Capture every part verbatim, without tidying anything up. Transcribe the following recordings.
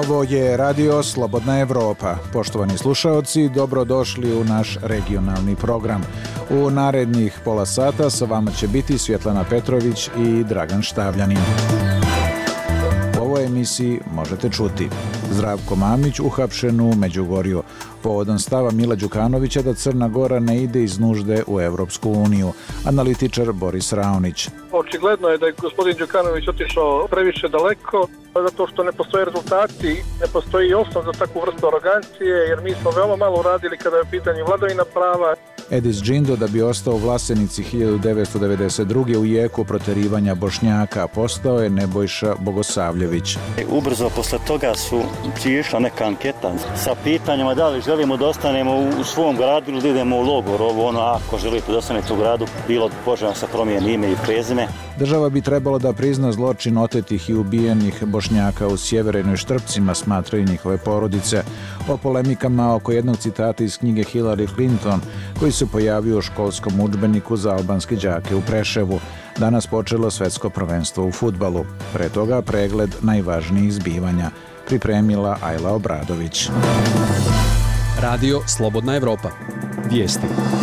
Ovo je Radio Slobodna Evropa. Poštovani slušaoci, dobrodošli u naš regionalni program. U narednih pola sata sa vama će biti Svjetlana Petrović i Dragan Štavljanin. U ovoj emisiji možete čuti Zdravko Mamić uhapšen u Međugorju, povodom stava Mila Đukanovića da Crna Gora ne ide iz nužde u Evropsku uniju, analitičar Boris Raonić. Očigledno je da je gospodin Đukanović otišao previše daleko, zato što ne postoje rezultati, ne postoji osnov za takvu vrstu arogancije, jer mi smo veoma malo uradili kada je u pitanju vladavina prava. Edis Džindo, da bi ostao u Vlasenici hiljadu devetsto devedeset druge u jeku proterivanja Bošnjaka, postao je Nebojša Bogosavljević. Ubrzo posle toga su išla neka anketa sa pitanjima da li želimo da ostanemo u svom gradu ili da idemo u logor. Ovo ono, ako želite da ostanete u gradu, bilo poželjno se promijeni ime i prezime. Država bi trebalo da prizna zločin otetih i ubijenih Bošnjaka u Sjevernoj Štrpcima, smatraju njihove porodice. O polemikama oko jednog citata iz knjige Hillary Clinton, koji se pojavio u školskom udžbeniku za albanske đake u Preševu. Danas počelo svetsko prvenstvo u fudbalu. Pre toga pregled najvažnijih zbivanja. Pripremila Ajla Obradović. Radio Slobodna Evropa. Vijesti.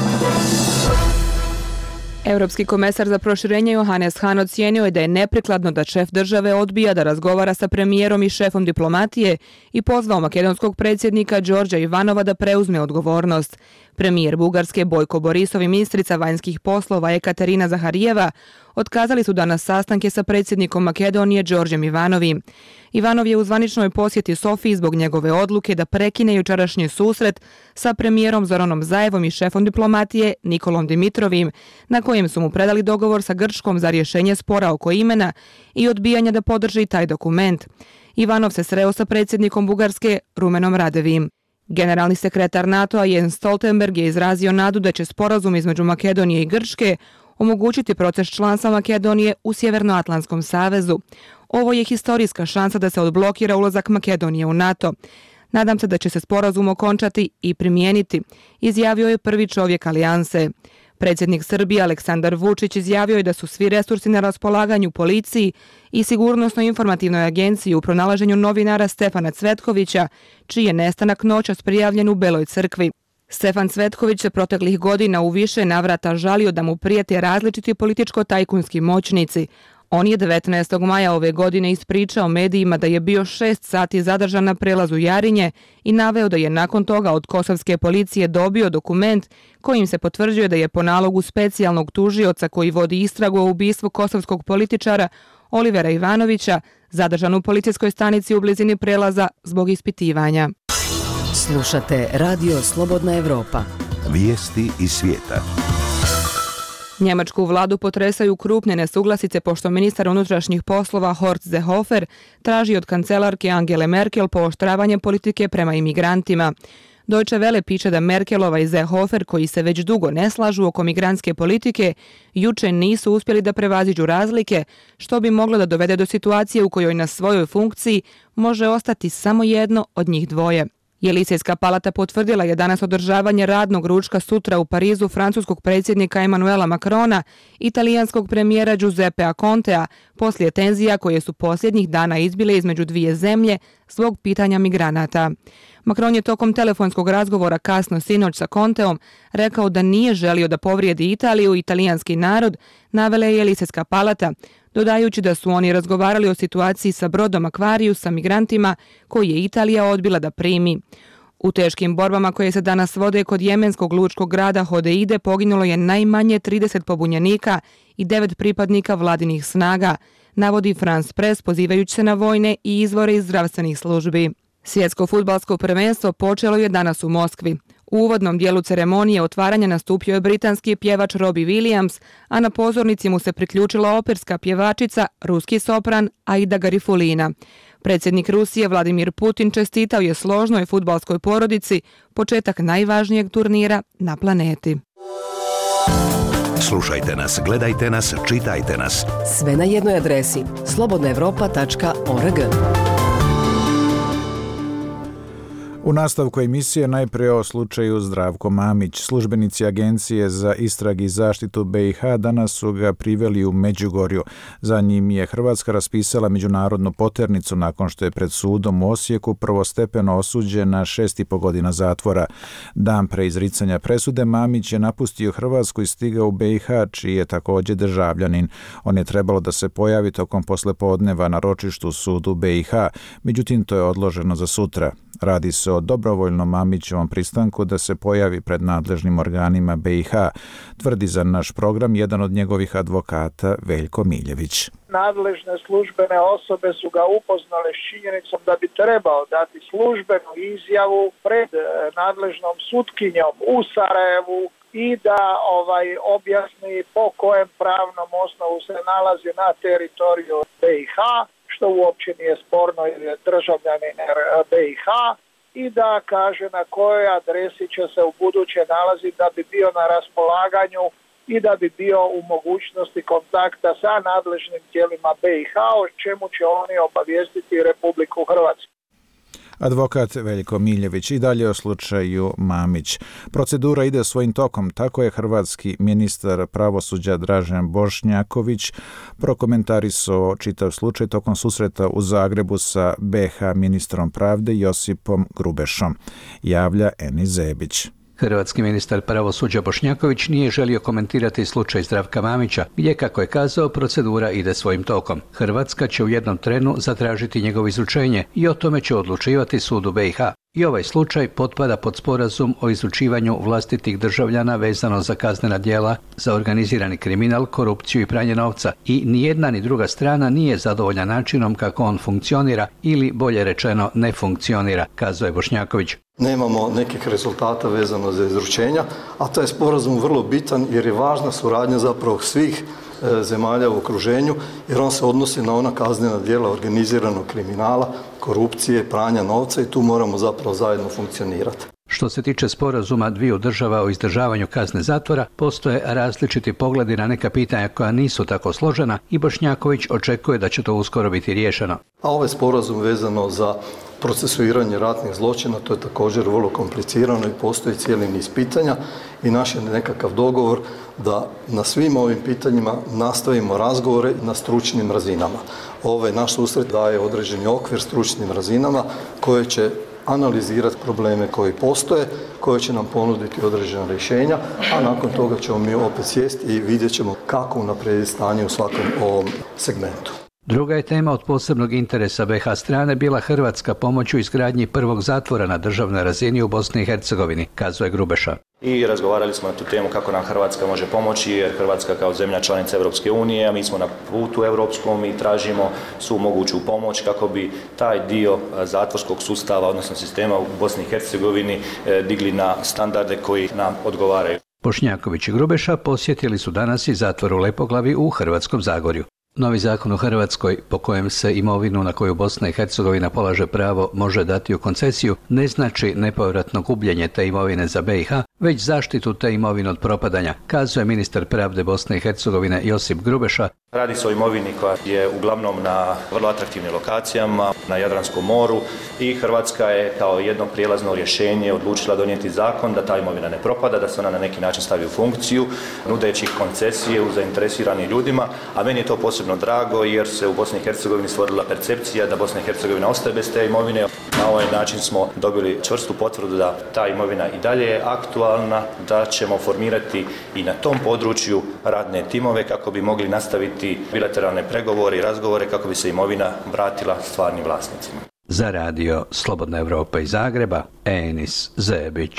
Europski komesar za proširenje Johannes Hahn ocijenio je da je neprikladno da šef države odbija da razgovara sa premijerom i šefom diplomatije i pozvao makedonskog predsjednika Đorđa Ivanova da preuzme odgovornost. Premijer Bugarske Bojko Borisov i ministrica vanjskih poslova Ekaterina Zaharijeva otkazali su danas sastanke sa predsjednikom Makedonije Đorđem Ivanovim. Ivanov je u zvaničnoj posjeti Sofiji zbog njegove odluke da prekine jučerašnji susret sa premijerom Zoranom Zaevom i šefom diplomatije Nikolom Dimitrovim, na kojem su mu predali dogovor sa Grčkom za rješenje spora oko imena i odbijanja da podrži taj dokument. Ivanov se sreo sa predsjednikom Bugarske Rumenom Radevim. Generalni sekretar NATO-a Jens Stoltenberg je izrazio nadu da će sporazum između Makedonije i Grčke omogućiti proces članstva Makedonije u Sjevernoatlantskom savezu. Ovo je historijska šansa da se odblokira ulazak Makedonije u NATO. Nadam se da će se sporazum okončati i primijeniti, izjavio je prvi čovjek alijanse. Predsjednik Srbije Aleksandar Vučić izjavio je da su svi resursi na raspolaganju policiji i sigurnosno-informativnoj agenciji u pronalaženju novinara Stefana Cvetkovića, čiji je nestanak noćas prijavljen u Beloj crkvi. Stefan Cvetković se proteklih godina u više navrata žalio da mu prijete različiti političko-tajkunski moćnici. On je devetnaestog maja ove godine ispričao medijima da je bio šest sati zadržan na prelazu Jarinje i naveo da je nakon toga od kosovske policije dobio dokument kojim se potvrđuje da je po nalogu specijalnog tužioca koji vodi istragu o ubistvu kosovskog političara Olivera Ivanovića zadržan u policijskoj stanici u blizini prelaza zbog ispitivanja. Slušate Radio Slobodna Evropa. Vijesti iz svijeta. Njemačku vladu potresaju krupne nesuglasice pošto ministar unutrašnjih poslova Horst Seehofer traži od kancelarke Angele Merkel pooštravanje politike prema imigrantima. Deutsche Welle piše da Merkelova i Seehofer, koji se već dugo ne slažu oko migrantske politike, juče nisu uspjeli da prevaziđu razlike, što bi moglo da dovede do situacije u kojoj na svojoj funkciji može ostati samo jedno od njih dvoje. Jelisejska palata potvrdila je danas održavanje radnog ručka sutra u Parizu francuskog predsjednika Emmanuela Macrona i italijanskog premijera Giuseppea Contea poslije tenzija koje su posljednjih dana izbile između dvije zemlje zbog pitanja migranata. Macron je tokom telefonskog razgovora kasno sinoć sa Conteom rekao da nije želio da povrijedi Italiju i italijanski narod, navela je Jelisejska palata, dodajući da su oni razgovarali o situaciji sa brodom Aquarius sa migrantima koji je Italija odbila da primi. U teškim borbama koje se danas vode kod jemenskog lučkog grada Hodeide poginulo je najmanje trideset pobunjenika i devet pripadnika vladinih snaga, navodi France Press pozivajući se na vojne i izvore iz zdravstvenih službi. Svjetsko fudbalsko prvenstvo počelo je danas u Moskvi. U uvodnom dijelu ceremonije otvaranja nastupio je britanski pjevač Robbie Williams, a na pozornici mu se priključila operska pjevačica, ruski sopran Aida Garifulina. Predsjednik Rusije Vladimir Putin čestitao je složnoj fudbalskoj porodici početak najvažnijeg turnira na planeti. Slušajte nas, gledajte nas, čitajte nas. Sve na jednoj adresi slobodnaevropa tačka org. U nastavku emisije najprije o slučaju Zdravko Mamić. Službenici Agencije za istrage i zaštitu be i ha danas su ga priveli u Međugorju. Za njim je Hrvatska raspisala međunarodnu poternicu nakon što je pred sudom u Osijeku prvostepeno osuđen na šest i po godina zatvora. Dan pre izricanja presude Mamić je napustio Hrvatsku i stigao u be i ha, čiji je također državljanin. On je trebalo da se pojavi tokom poslepodneva na ročištu sudu be i ha, međutim to je odloženo za sutra. Radi se o dobrovoljnom Mamićevom pristanku da se pojavi pred nadležnim organima be i ha, tvrdi za naš program jedan od njegovih advokata Veljko Miljević. Nadležne službene osobe su ga upoznale s činjenicom da bi trebao dati službenu izjavu pred nadležnom sutkinjom u Sarajevu i da ovaj objasni po kojem pravnom osnovu se nalazi na teritoriju be i ha, što uopće nije sporno jer je državljanin be i ha, i da kaže na kojoj adresi će se u buduće nalaziti da bi bio na raspolaganju i da bi bio u mogućnosti kontakta sa nadležnim tijelima be i ha, o čemu će oni obavijestiti Republiku Hrvatsku. Advokat Veljko Miljević i dalje o slučaju Mamić. Procedura ide svojim tokom, tako je hrvatski ministar pravosuđa Dražen Bošnjaković prokomentarisao čitav slučaj tokom susreta u Zagrebu sa be ha ministrom pravde Josipom Grubešom. Javlja Eni Zebić. Hrvatski ministar pravosuđa Bošnjaković nije želio komentirati slučaj Zdravka Mamića, gdje, kako je kazao, procedura ide svojim tokom. Hrvatska će u jednom trenu zatražiti njegovo izručenje i o tome će odlučivati sud u be i ha. I ovaj slučaj potpada pod sporazum o izručivanju vlastitih državljana vezano za kaznena djela, za organizirani kriminal, korupciju i pranje novca i ni jedna ni druga strana nije zadovoljna načinom kako on funkcionira ili, bolje rečeno, ne funkcionira, kazao je Bošnjaković. Nemamo nekih rezultata vezano za izručenja, a taj sporazum vrlo bitan jer je važna suradnja zapravo svih e, zemalja u okruženju, jer on se odnosi na ona kaznena djela organiziranog kriminala, korupcije, pranja novca i tu moramo zapravo zajedno funkcionirati. Što se tiče sporazuma dviju država o izdržavanju kazne zatvora, postoje različiti pogledi na neka pitanja koja nisu tako složena i Bošnjaković očekuje da će to uskoro biti riješeno. A ovaj sporazum vezano za procesuiranje ratnih zločina, to je također vrlo komplicirano i postoji cijeli niz pitanja i naš je nekakav dogovor da na svim ovim pitanjima nastavimo razgovore na stručnim razinama. Ovaj naš susret daje određeni okvir stručnim razinama koje će analizirati probleme koji postoje, koje će nam ponuditi određena rješenja, a nakon toga ćemo mi opet sjesti i vidjet ćemo kako unaprijediti stanje u svakom ovom segmentu. Druga je tema od posebnog interesa be ha strane bila hrvatska pomoć u izgradnji prvog zatvora na državnoj razini u Bosni i Hercegovini, kazuje Grubeša. I razgovarali smo na tu temu kako nam Hrvatska može pomoći, jer Hrvatska kao zemlja članica Europske unije, a mi smo na putu europskom i tražimo svu moguću pomoć kako bi taj dio zatvorskog sustava, odnosno sistema u Bosni i Hercegovini digli na standarde koji nam odgovaraju. Bošnjaković i Grubeša posjetili su danas i zatvor u Lepoglavi u Hrvatskom Zagorju. Novi zakon u Hrvatskoj, po kojem se imovinu na koju Bosna i Hercegovina polaže pravo može dati u koncesiju, ne znači nepovratno gubljenje te imovine za be i ha, već zaštitu te imovine od propadanja, kazuje ministar pravde Bosne i Hercegovine Josip Grubeša. Radi se o imovini koja je uglavnom na vrlo atraktivnim lokacijama, na Jadranskom moru i Hrvatska je kao jedno prijelazno rješenje odlučila donijeti zakon da ta imovina ne propada, da se ona na neki način stavi u funkciju, nudeći koncesije u zainteresiranim ljudima, a meni je to posebno drago jer se u Bosni i Hercegovini stvorila percepcija da Bosna i Hercegovina ostaje bez te imovine. Na ovaj način smo dobili čvrstu potvrdu da ta imovina i dalje je aktualna, da ćemo formirati i na tom području radne timove kako bi mogli nastaviti bilateralne pregovore i razgovore kako bi se imovina vratila stvarnim vlasnicima. Za radio Slobodna Evropa iz Zagreba, Enis Zebić.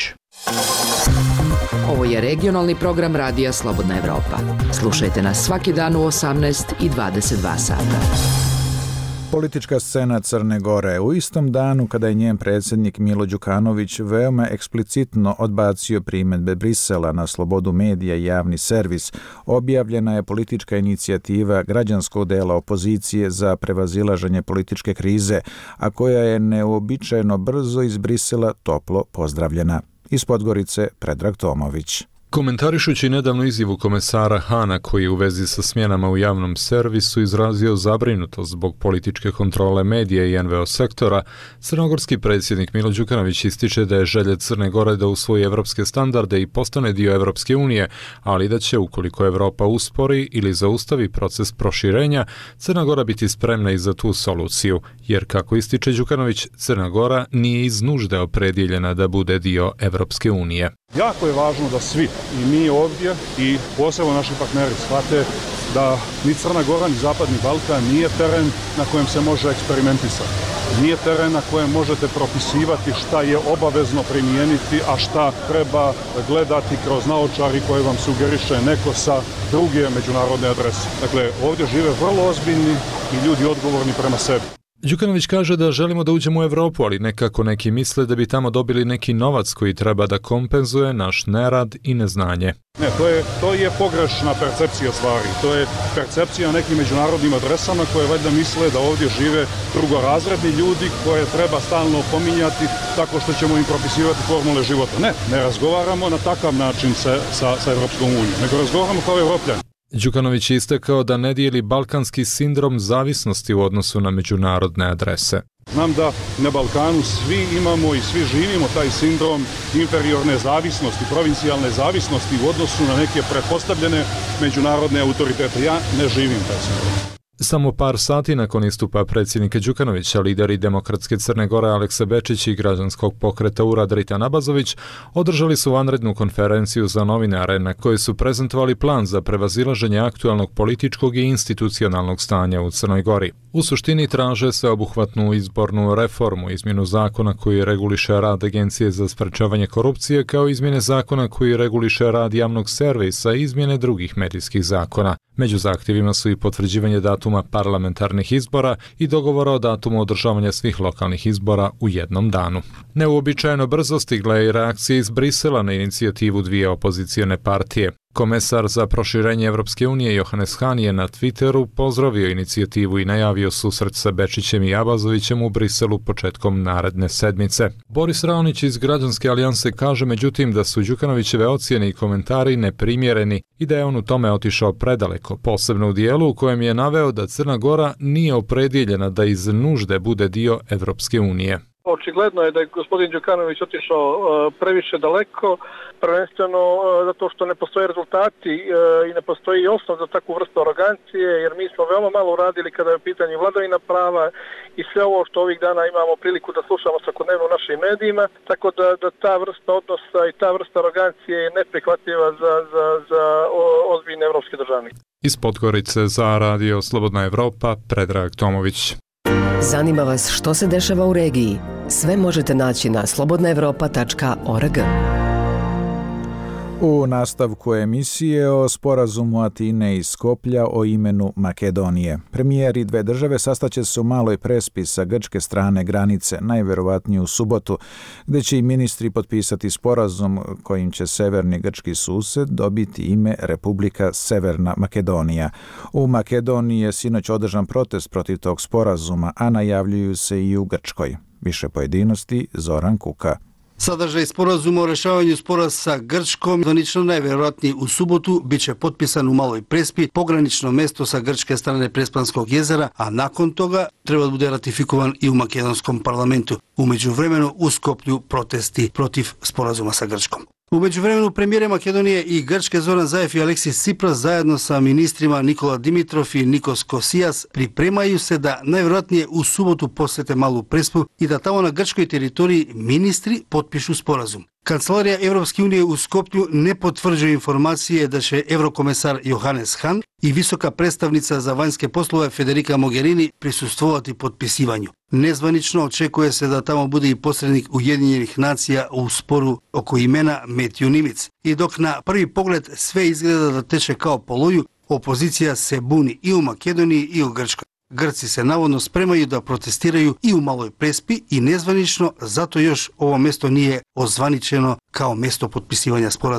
Ovo je regionalni program radija Slobodna Evropa. Slušajte nas svaki dan u osamnaest i dvadeset dva sata. Politička scena Crne Gore u istom danu kada je njen predsjednik Milo Đukanović veoma eksplicitno odbacio primjedbe Brisela na slobodu medija i javni servis, objavljena je politička inicijativa građanskog dela opozicije za prevazilaženje političke krize, a koja je neuobičajeno brzo iz Brisela toplo pozdravljena. Iz Podgorice Predrag Tomović. Komentarišući nedavnu izjavu komesara Hana koji je u vezi sa smjenama u javnom servisu izrazio zabrinutost zbog političke kontrole medija i en ve o sektora, crnogorski predsjednik Milo Đukanović ističe da je želja Crne Gore da usvoji evropske standarde i postane dio Evropske unije, ali da će, ukoliko Evropa uspori ili zaustavi proces proširenja, Crna Gora biti spremna i za tu soluciju, jer, kako ističe Đukanović, Crna Gora nije iz nužde opredjeljena da bude dio Evropske unije. Jako je važno da svi, i mi ovdje i posebno naši partneri, shvate da ni Crna Gora ni Zapadni Balkan nije teren na kojem se može eksperimentisati. Nije teren na kojem možete propisivati šta je obavezno primijeniti, a šta treba gledati kroz naočari koje vam sugeriše neko sa druge međunarodne adrese. Dakle, ovdje žive vrlo ozbiljni i ljudi odgovorni prema sebi. Đukanović kaže da želimo da uđemo u Evropu, ali nekako neki misle da bi tamo dobili neki novac koji treba da kompenzuje naš nerad i neznanje. Ne, to je, to je pogrešna percepcija stvari. To je percepcija nekim međunarodnim adresama koje valjda misle da ovdje žive drugorazredni ljudi koje treba stalno pominjati tako što ćemo im propisivati formule života. Ne, ne razgovaramo na takav način sa, sa, sa Evropskom unijom, nego razgovaramo kao Evropljani. Đukanović je istakao da ne dijeli balkanski sindrom zavisnosti u odnosu na međunarodne adrese. Znam da na Balkanu svi imamo i svi živimo taj sindrom inferiorne zavisnosti, provincijalne zavisnosti u odnosu na neke pretpostavljene međunarodne autoritete. Ja ne živim taj sindrom. Samo par sati nakon istupa predsjednika Đukanovića, lideri Demokratske Crne Gore Aleksa Bečić i građanskog pokreta Urad Dritan Abazović održali su vanrednu konferenciju za novinare na kojoj su prezentovali plan za prevazilaženje aktualnog političkog i institucionalnog stanja u Crnoj Gori. U suštini traže sveobuhvatnu izbornu reformu, izmjenu zakona koji reguliše rad Agencije za sprečavanje korupcije, kao izmjene zakona koji reguliše rad javnog servisa i izmjene drugih medijskih zakona. Među zahtjevima su i potvrđivanje datuma parlamentarnih izbora i dogovora o datumu održavanja svih lokalnih izbora u jednom danu. Neuobičajeno brzo stigla je i reakcija iz Brisela na inicijativu dvije opozicijone partije. Komesar za proširenje Evropske unije Johannes Hahn je na Twitteru pozdravio inicijativu i najavio susret sa Bečićem i Abazovićem u Briselu početkom naredne sedmice. Boris Raonić iz Građanske alijanse kaže međutim da su Đukanovićeve ocjene i komentari neprimjereni i da je on u tome otišao predaleko, posebno u dijelu u kojem je naveo da Crna Gora nije opredjeljena da iz nužde bude dio Evropske unije. Očigledno je da je gospodin Đukanović otišao uh, previše daleko, prvenstveno uh, zato što ne postoje rezultati uh, i ne postoji osnov za takvu vrstu arogancije, jer mi smo veoma malo uradili kada je u pitanju vladavina prava i sve ovo što ovih dana imamo priliku da slušamo svakodnevno u našim medijima, tako da, da ta vrsta odnosa i ta vrsta arogancije je neprihvatljiva za, za, za o, ozbiljne evropske državnike. Iz Podgorice za Radio Slobodna Evropa, Predrag Tomović. Zanima vas što se dešava u regiji? Sve možete naći na slobodna evropa tačka org. U nastavku emisije o sporazumu Atine i Skoplja o imenu Makedonije. Premijeri dve države sastaće se u Maloj Prespi sa grčke strane granice, najverovatnije u subotu, gdje će i ministri potpisati sporazum kojim će severni grčki sused dobiti ime Republika Severna Makedonija. U Makedoniji je sinoć održan protest protiv tog sporazuma, a najavljuju se i u Grčkoj. Više pojedinosti, Zoran Kuka. Sadržaj sporazuma o rešavanju spora sa Grčkom, zvanično najvjerojatnije u subotu, bit će potpisan u Maloj Prespi, pogranično mesto sa grčke strane Prespanskog jezera, a nakon toga treba da bude ratifikovan i u makedonskom parlamentu. U međuvremenu u Skoplju protesti protiv sporazuma sa Grčkom. U međuvremenu premijere Makedonije i Grčke Zoran Zaev i Aleksis Tsipras zajedno sa ministrima Nikola Dimitrov i Nikos Kosijas pripremaju se da najvjerojatnije u subotu posete Malu Prespu i da tamo na grčkoj teritoriji ministri potpišu sporazum. Kancelarija Evropske unije u Skoplju ne potvrđuje informacije da će eurokomesar Johannes Hahn i visoka predstavnica za vanjske poslove Federica Mogherini prisustvovati potpisivanju. Nezvanično očekuje se da tamo bude i posrednik Ujedinjenih nacija u sporu oko imena Matthew Nimitz. I dok na prvi pogled sve izgleda da teče kao po loju, opozicija se buni i u Makedoniji i u Grčkoj. Grci se navodno spremaju da protestiraju i u Maloj Prespi i nezvanično, zato još ovo mesto nije ozvaničeno kao mesto potpisivanja sporazuma.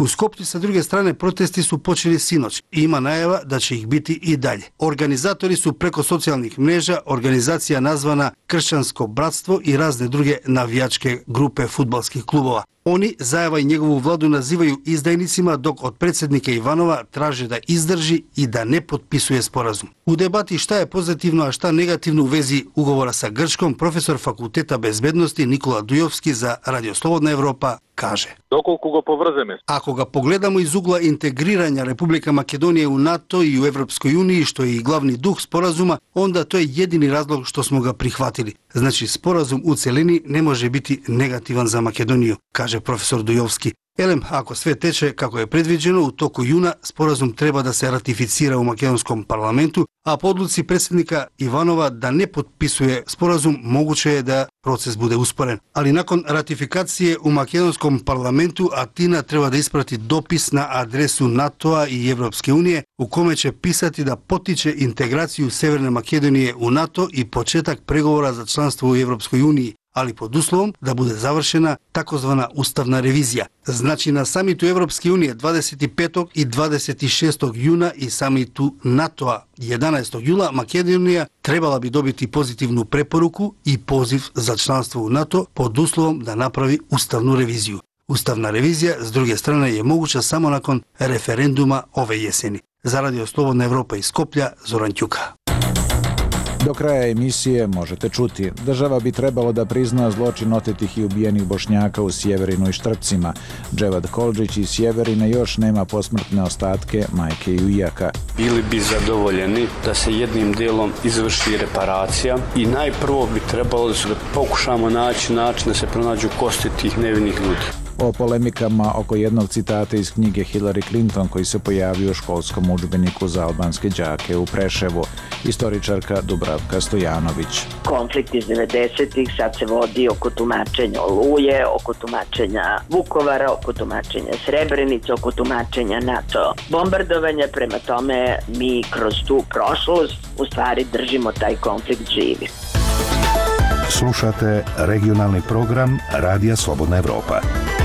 U Skoplju sa druge strane protesti su počeli sinoć i ima najava da će ih biti i dalje. Organizatori su preko socijalnih mreža organizacija nazvana Kršćansko bratstvo i razne druge navijačke grupe fudbalskih klubova. Oni Zajeva i njegovu vladu nazivaju izdajnicima, dok od predsjednika Ivanova traže da izdrži i da ne potpisuje sporazum. U debati šta je pozitivno, a šta negativno u vezi ugovora sa Grčkom, profesor Fakulteta bezbednosti Nikola Dujovski za Radio Slobodna Evropa kaže: Dokoliko ga povrzeme. Ako ga pogledamo iz ugla integriranja Republika Makedonije u NATO i u Evropskoj uniji, što je i glavni duh sporazuma, onda to je jedini razlog što smo ga prihvatili. Znači, sporazum u celini ne može biti negativan za Makedoniju, kaže profesor Dujovski. Elem, ako sve teče kako je predviđeno, u toku juna sporazum treba da se ratificira u makedonskom parlamentu, a po odluci predsjednika Ivanova da ne potpisuje sporazum, moguće je da proces bude usporen. Ali nakon ratifikacije u makedonskom parlamentu, Atina treba da isprati dopis na adresu NATO-a i Evropske unije u kome će pisati da potiče integraciju Severne Makedonije u NATO i početak pregovora za članstvo u Evropskoj uniji, ali pod uslovom da bude završena takozvana ustavna revizija. Znači, na samitu Evropske unije dvadeset petog i dvadeset šestog juna i samitu NATO-a jedanaestog jula Makedonija trebala bi dobiti pozitivnu preporuku i poziv za članstvo u NATO pod uslovom da napravi ustavnu reviziju. Ustavna revizija, s druge strane, je moguća samo nakon referenduma ove jeseni. Za Radio Slobodna Evropa iz Skoplja, Zoran Ćuka. Do kraja emisije možete čuti: država bi trebalo da prizna zločin otetih i ubijenih Bošnjaka u Sjeverinu i Štrpcima. Dževad Koldžić iz Sjeverine još nema posmrtne ostatke majke i ujaka. Bili bi zadovoljeni da se jednim dijelom izvrši reparacija i najprvo bi trebalo da se pokušamo naći način da se pronađu kosti tih nevinih ljudi. O polemikama oko jednog citata iz knjige Hillary Clinton koji se pojavio u školskom udžbeniku za albanske đake u Preševu. Istoričarka Dubravka Stojanović. Konflikt iz devedesetih sad se vodi oko tumačenja Oluje, oko tumačenja Vukovara, oko tumačenja Srebrenice, oko tumačenja NATO bombardovanja. Prema tome, mi kroz tu prošlost u stvari držimo taj konflikt živi. Slušate regionalni program Radija Slobodna Evropa.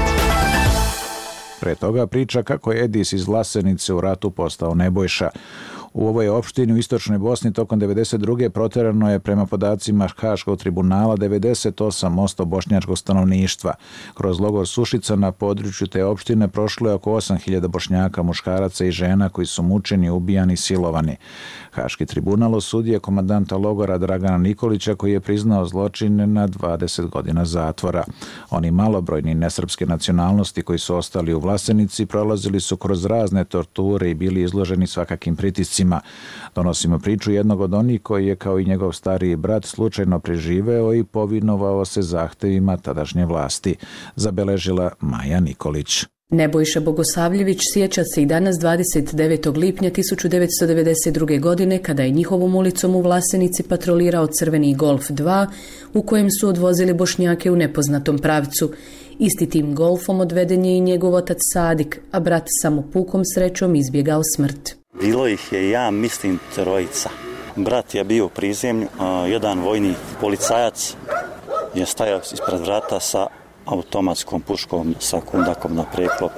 Pre toga priča kako je Edis iz Vlasenice u ratu postao Nebojša. U ovoj opštini u istočnoj Bosni tokom devedeset druge proterano je prema podacima Haškog tribunala devedeset osam posto bošnjačkog stanovništva. Kroz logor Sušica na području te opštine prošlo je oko osam hiljada Bošnjaka, muškaraca i žena koji su mučeni, ubijani i silovani. Haški tribunal osudio je komandanta logora Dragana Nikolića koji je priznao zločine na dvadeset godina zatvora. Oni malobrojni nesrpske nacionalnosti koji su ostali u Vlasenici prolazili su kroz razne torture i bili izloženi svakakim pritiscima. Donosimo priču jednog od onih koji je kao i njegov stariji brat slučajno preživeo i povinovao se zahtevima tadašnje vlasti, zabeležila Maja Nikolić. Nebojša Bogosavljević sjeća se i danas dvadeset devetog lipnja tisuću devetsto devedeset druge. godine kada je njihovom ulicom u Vlasenici patrolirao crveni Golf dva u kojem su odvozili Bošnjake u nepoznatom pravcu. Isti tim Golfom odveden je i njegov otac Sadik, a brat samo pukom srećom izbjegao smrt. Bilo ih je, ja mislim, trojica. Brat je bio u prizemlju, jedan vojni policajac je stajao ispred vrata sa automatskom puškom sa kundakom na preklop.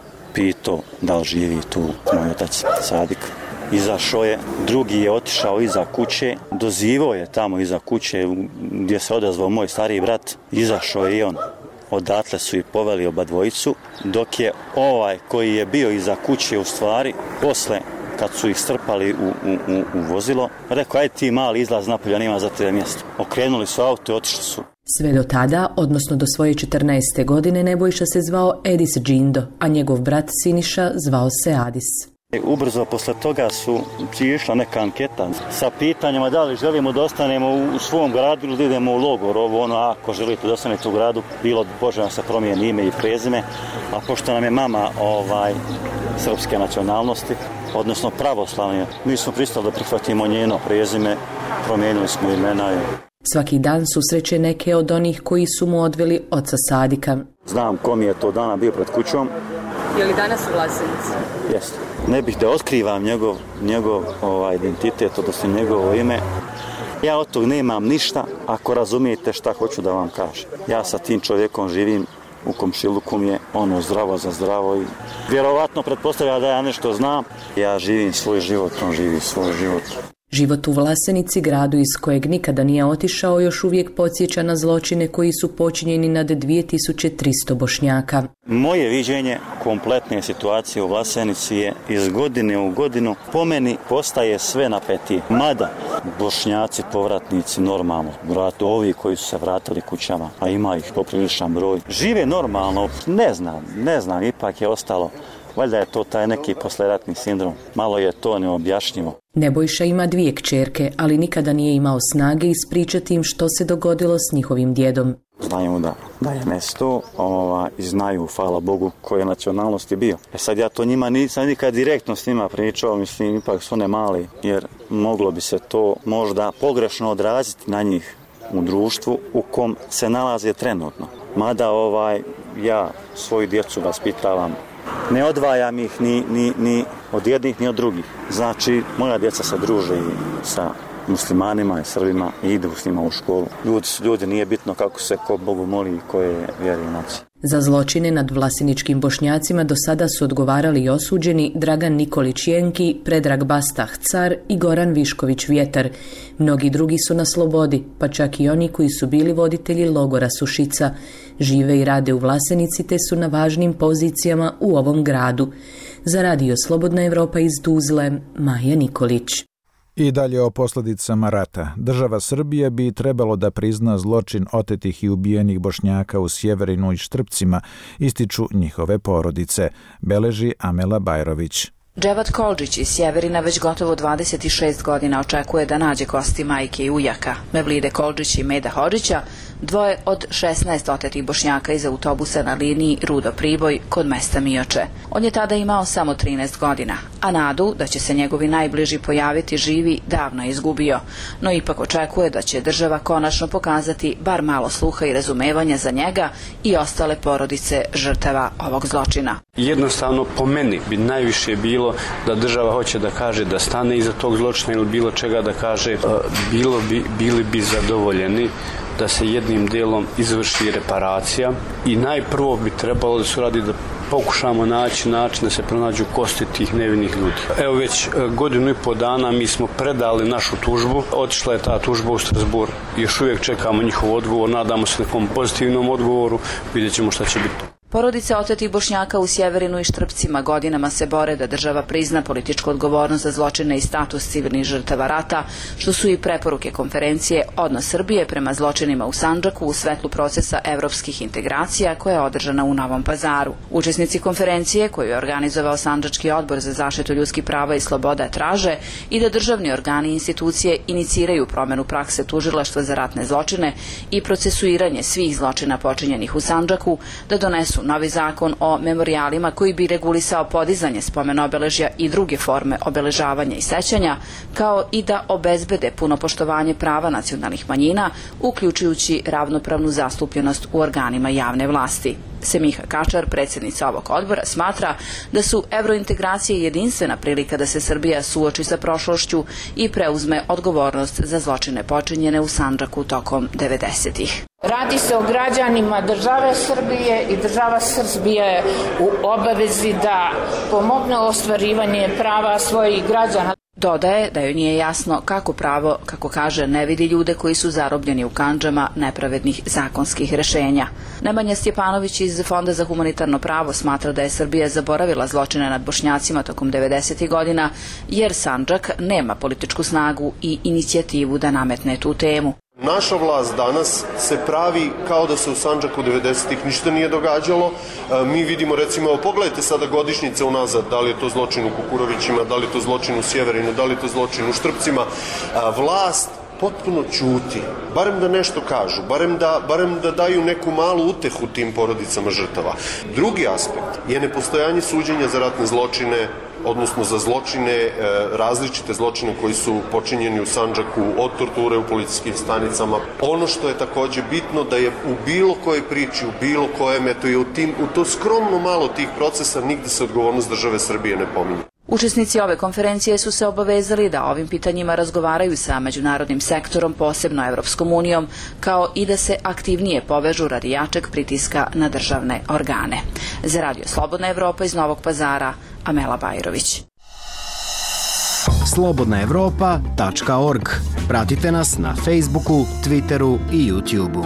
Pitao da li živi tu moj otac Sadik. Izašao je, drugi je otišao iza kuće, dozivao je tamo iza kuće gdje se odazvao moj stariji brat. Izašao je i on. Odatle su i poveli oba dvojicu, dok je ovaj koji je bio iza kuće u stvari, posle kad su ih strpali u, u, u, u vozilo, rekao, ajde ti mali izlaz napolje, nema za tebe mjesto. Okrenuli su auto i otišli su. Sve do tada, odnosno do svoje četrnaeste godine, Nebojša se zvao Edis Džindo, a njegov brat Siniša zvao se Adis. Ubrzo posle toga su išla neka anketa sa pitanjima da li želimo da ostanemo u svom gradu ili da idemo u logor. Ovo ono, ako želite da ostanete u gradu, bilo Bože vam se promijeni ime i prezime, a pošto nam je mama ovaj, srpske nacionalnosti, odnosno pravoslavne, mi smo pristali da prihvatimo njeno prezime, promijenili smo imena. Svaki dan susreće neke od onih koji su mu odveli oca Sadika. Znam kom je to dana bio pred kućom. Je li danas u Vlasenici? Jeste. Ne bih da otkrivam njegov, njegov ovaj, identitet, odnosno njegovo ime. Ja od tog nemam ništa, ako razumijete šta hoću da vam kažem. Ja sa tim čovjekom živim u komšiluku mi je ono zdravo za zdravo i vjerovatno pretpostavlja da ja nešto znam. Ja živim svoj život, on živi svoj život. Život u Vlasenici, gradu iz kojeg nikada nije otišao, još uvijek podsjeća na zločine koji su počinjeni nad dvije tisuće tristo Bošnjaka. Moje viđenje kompletne situacije u Vlasenici je iz godine u godinu po meni postaje sve napetije. Mada Bošnjaci, povratnici normalno, vrati, ovi koji su se vratili kućama, a ima ih popriličan broj, žive normalno, ne znam, ne znam, ipak je ostalo. Valjda je to taj neki posleratni sindrom. Malo je to neobjašnjivo. Nebojša ima dvije kćerke, ali nikada nije imao snage ispričati im što se dogodilo s njihovim djedom. Znaju da, da je nesto ova, i znaju, hvala Bogu, koje nacionalnosti bio. E sad ja to njima nisam nikad direktno s njima pričao, mislim, ipak su ne mali, jer moglo bi se to možda pogrešno odraziti na njih u društvu u kom se nalaze trenutno. Mada ovaj, ja svoju djecu vaspitavam. Ne odvajam ih ni, ni, ni od jednih ni od drugih. Znači, moja djeca se druže i sa muslimanima i Srbima i idu s njima u školu. Ljudi su ljudi, nije bitno kako se ko Bogu moli i koje vjere i nacije. Za zločine nad vlaseničkim Bošnjacima do sada su odgovarali i osuđeni Dragan Nikolić Jenki, Predrag Bastah Car i Goran Višković Vjetar. Mnogi drugi su na slobodi, pa čak i oni koji su bili voditelji logora Sušica. Žive i rade u Vlasenici te su na važnim pozicijama u ovom gradu. Za Radio Slobodna Evropa iz Tuzle, Maja Nikolić. I dalje o posljedicama rata. Država Srbije bi trebalo da prizna zločin otetih i ubijenih Bošnjaka u Sjeverinu i Štrpcima, ističu njihove porodice, beleži Amela Bajrović. Dževat Koldžić iz Sjeverina već gotovo dvadeset šest godina očekuje da nađe kosti majke i ujaka, Mevlide Koldžić i Meda Hodžića, dvoje od šesnaest otetih Bošnjaka iz autobusa na liniji Rudo-Priboj kod mesta Mioče. On je tada imao samo trinaest godina, a nadu da će se njegovi najbliži pojaviti živi davno je izgubio, no ipak očekuje da će država konačno pokazati bar malo sluha i razumevanja za njega i ostale porodice žrtava ovog zločina. Jednostavno, po meni bi najviše bilo da država hoće da kaže da stane iza tog zločina ili bilo čega da kaže, bilo bi, bili bi zadovoljeni da se jednim delom izvrši reparacija i najprvo bi trebalo da se radi da pokušamo naći način da se pronađu kosti tih nevinih ljudi. Evo već godinu i po dana mi smo predali našu tužbu, otišla je ta tužba u Strasbourg, još uvijek čekamo njihov odgovor, nadamo se nekom pozitivnom odgovoru, vidjet ćemo šta će biti. Porodice otetih Bošnjaka u Sjeverinu i Štrpcima godinama se bore da država prizna političku odgovornost za zločine i status civilnih žrtava rata, što su i preporuke konferencije Odnos Srbije prema zločinima u Sandžaku u svetlu procesa evropskih integracija koja je održana u Novom Pazaru. Učesnici konferencije, koju je organizovao Sandžački odbor za zaštitu ljudskih prava i sloboda, traže i da državni organi i institucije iniciraju promjenu prakse tužilaštva za ratne zločine i procesuiranje svih zločina počinjenih u Sandžaku, da donesu novi zakon o memorijalima koji bi regulisao podizanje spomen obeležja i druge forme obeležavanja i sećanja, kao i da obezbede puno poštovanje prava nacionalnih manjina, uključujući ravnopravnu zastupljenost u organima javne vlasti. Semiha Kačar, predsjednica ovog odbora, smatra da su evrointegracije jedinstvena prilika da se Srbija suoči sa prošlošću i preuzme odgovornost za zločine počinjene u Sandžaku tokom devedesetih. Radi se o građanima države Srbije i država Srbije je u obavezi da pomogne ostvarivanje prava svojih građana. Dodaje da joj nije jasno kako pravo, kako kaže, ne vidi ljude koji su zarobljeni u kandžama nepravednih zakonskih rešenja. Nemanja Stjepanović iz Fonda za humanitarno pravo smatra da je Srbija zaboravila zločine nad Bošnjacima tokom devedesetih godina, jer Sandžak nema političku snagu i inicijativu da nametne tu temu. Naša vlast danas se pravi kao da se u Sandžaku devedesetih ništa nije događalo. Mi vidimo, recimo, pogledajte sada godišnjice unazad, da li je to zločin u Kukurovićima, da li je to zločin u Sjeverinu, da li je to zločin u Štrpcima. Vlast potpuno ćuti, barem da nešto kažu, barem da, barem da daju neku malu utehu tim porodicama žrtava. Drugi aspekt je nepostojanje suđenja za ratne zločine, odnosno za zločine, različite zločine koji su počinjeni u Sandžaku, od torture u policijskim stanicama. Ono što je takođe bitno da je u bilo kojoj priči, u bilo kojem, eto i u, tim, u to skromno malo tih procesa nigde se odgovornost države Srbije ne pominje. Učesnici ove konferencije su se obavezali da ovim pitanjima razgovaraju sa međunarodnim sektorom, posebno Evropskom unijom, kao i da se aktivnije povežu radi jačeg pritiska na državne organe. Za Radio Slobodna Evropa iz Novog Pazara, Amela Bajrović. slobodna evropa tačka org. Pratite nas na Facebooku, Twitteru i YouTubeu.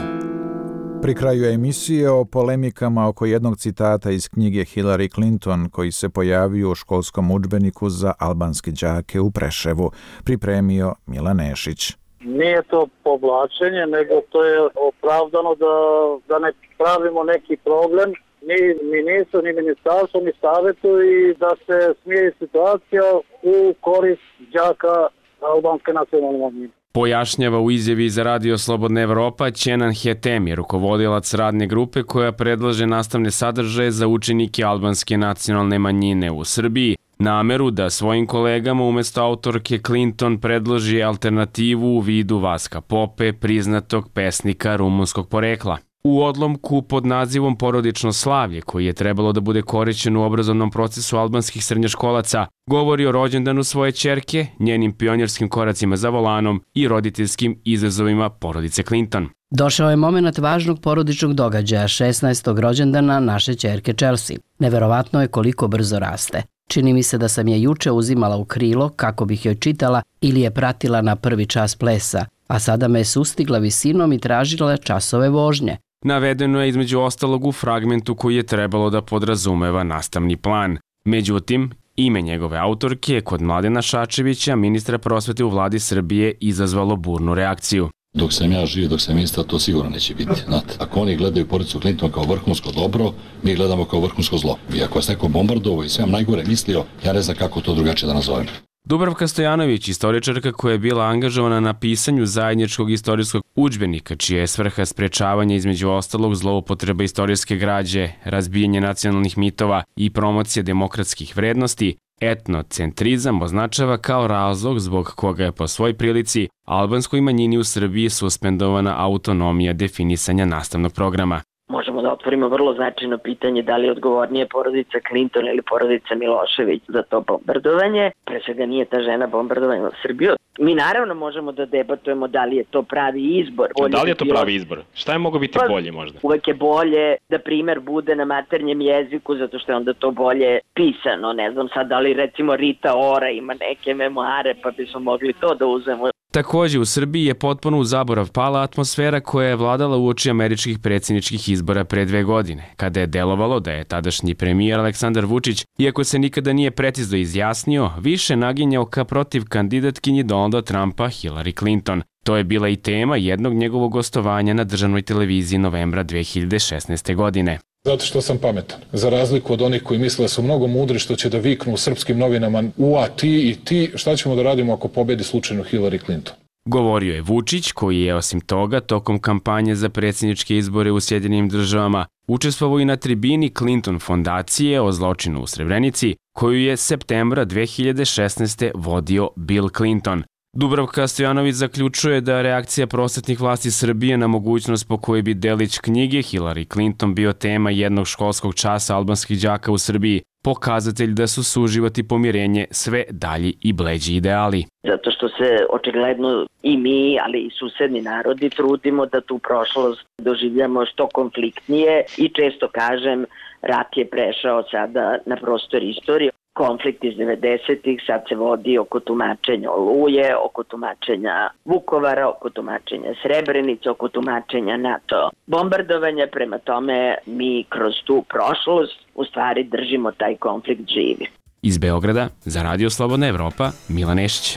Pri kraju emisije o polemikama oko jednog citata iz knjige Hillary Clinton koji se pojavio u školskom udžbeniku za albanske đake u Preševu, pripremio Milan Nešić. Nije to povlačenje, nego to je opravdano da, da ne pravimo neki problem. Ni ministru, ni ministarstvo, ni savjetu i da se smije situacija u korist đaka albanske nacionalne manjine. Pojašnjava u izjavi za Radio Slobodna Evropa Kenan Hetemi, rukovodilac radne grupe koja predlaže nastavne sadržaje za učenike albanske nacionalne manjine u Srbiji, nameru da svojim kolegama umjesto autorke Clinton predloži alternativu u vidu Vaska Pope, priznatog pesnika rumunskog porekla. U odlomku pod nazivom Porodično slavlje, koji je trebalo da bude korišćen u obrazovnom procesu albanskih srednjoškolaca, govori o rođendanu svoje ćerke, njenim pionirskim koracima za volanom i roditeljskim izazovima porodice Clinton. Došao je moment važnog porodičnog događaja, šesnaestog rođendana naše ćerke Chelsea. Neverovatno je koliko brzo raste. Čini mi se da sam je juče uzimala u krilo kako bih joj čitala ili je pratila na prvi čas plesa, a sada me je sustigla visinom i tražila časove vožnje. Navedeno je između ostalog u fragmentu koji je trebalo da podrazumeva nastavni plan. Međutim, ime njegove autorke kod Mladena Šačevića, ministra prosvete u vladi Srbije, izazvalo burnu reakciju. Dok sam ja živ, dok sam ministar, to sigurno neće biti. Znate, ako oni gledaju porodicu Clinton kao vrhunsko dobro, mi gledamo kao vrhunsko zlo. I ako vas neko bombardovao i sve vam najgore mislio, ja ne znam kako to drugačije da nazovem. Dubravka Stojanović, istoričarka koja je bila angažovana na pisanju zajedničkog istorijskog udžbenika, čija je svrha sprečavanje između ostalog zloupotreba istorijske građe, razbijanje nacionalnih mitova i promocija demokratskih vrednosti, etnocentrizam označava kao razlog zbog koga je po svoj prilici albanskoj manjini u Srbiji suspendovana autonomija definisanja nastavnog programa. Možemo da otvorimo vrlo značajno pitanje da li je odgovornije porodica Clinton ili porodica Milošević za to bombardovanje. Pre svega nije ta žena bombardovanja u Srbiju. Mi naravno možemo da debatujemo da li je to pravi izbor. Bolje da li je to pravi izbor? Šta je moglo biti pa, bolje možda? Uvek je bolje da primer bude na maternjem jeziku zato što je onda to bolje pisano. Ne znam sad da li recimo Rita Ora ima neke memoare pa bismo mogli to da uzmemo. Takođe, u Srbiji je potpuno u zaborav pala atmosfera koja je vladala uoči američkih predsjedničkih izbora pre dve godine, kada je delovalo da je tadašnji premijer Aleksandar Vučić, iako se nikada nije precizno izjasnio, više naginjao ka protiv kandidatkinji Donalda Trumpa Hillary Clinton. To je bila i tema jednog njegovog gostovanja na državnoj televiziji novembra dve hiljade šesnaeste. godine. Zato što sam pametan. Za razliku od onih koji misle da su mnogo mudri što će da viknu u srpskim novinama ua ti i ti, šta ćemo da radimo ako pobedi slučajno Hillary Clinton? Govorio je Vučić, koji je osim toga tokom kampanje za predsjedničke izbore u Sjedinjenim državama učestvovao i na tribini Clinton fondacije o zločinu u Srebrenici, koju je septembra dve hiljade šesnaeste. vodio Bill Clinton. Dubravka Stojanović zaključuje da reakcija prosvetnih vlasti Srbije na mogućnost po kojoj bi delić knjige Hillary Clinton bio tema jednog školskog časa albanskih đaka u Srbiji, pokazatelj da su suživot i pomirenje sve dalji i bleđi ideali. Zato što se očigledno i mi, ali i susedni narodi trudimo da tu prošlost doživljamo što konfliktnije i često kažem rat je prešao sada na prostor istorije. Konflikt iz devedesetih sad se vodi oko tumačenja Oluje, oko tumačenja Vukovara, oko tumačenja Srebrenice, oko tumačenja NATO bombardovanja. Prema tome mi kroz tu prošlost u stvari držimo taj konflikt živi. Iz Beograda za Radio Slobodna Evropa, Milan Nešić.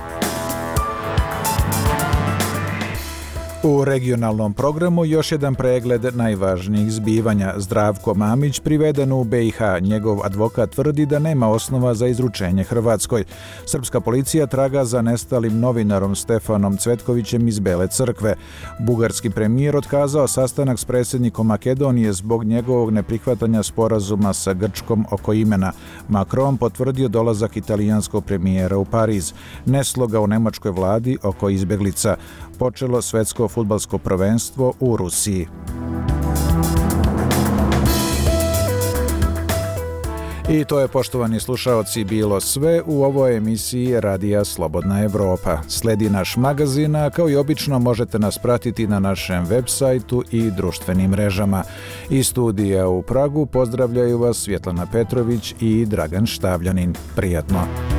U regionalnom programu još jedan pregled najvažnijih zbivanja. Zdravko Mamić priveden u be i ha. Njegov advokat tvrdi da nema osnova za izručenje Hrvatskoj. Srpska policija traga za nestalim novinarom Stefanom Cvetkovićem iz Bele Crkve. Bugarski premijer otkazao sastanak s predsjednikom Makedonije zbog njegovog neprihvatanja sporazuma sa Grčkom oko imena. Macron potvrdio dolazak italijanskog premijera u Pariz. Nesloga u nemačkoj vladi oko izbjeglica. Počelo svetsko fudbalsko prvenstvo u Rusiji. I to je, poštovani slušaoci, bilo sve u ovoj emisiji Radija Slobodna Evropa. Sledi naš magazin, a kao i obično možete nas pratiti na našem web sajtu i društvenim mrežama. Iz studija u Pragu pozdravljaju vas Svjetlana Petrović i Dragan Štavljanin. Prijatno!